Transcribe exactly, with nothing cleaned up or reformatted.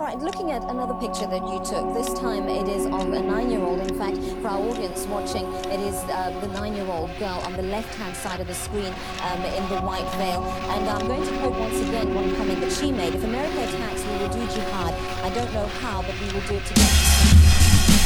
Right, looking at another picture that you took, this time it is of a nine-year-old. In fact, for our audience watching, it is uh, the nine-year-old girl on the left-hand side of the screen um, in the white veil. And I'm going to quote once again one comment that she made. If America attacks, we will do jihad. I don't know how, but we will do it together.